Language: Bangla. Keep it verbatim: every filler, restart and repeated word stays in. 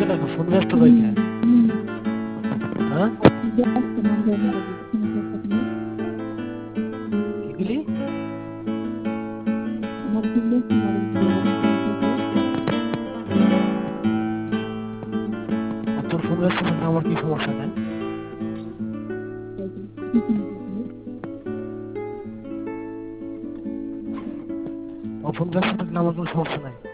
নাকি ফোন ব্যস্ত রয়েছে? হ্যাঁ কি তোর ফোন ব্যস্ত থাকলে আমার কি সমস্যা নেই? ফোন ব্যস্ত থাকলে আমার কোনো সমস্যা নাই।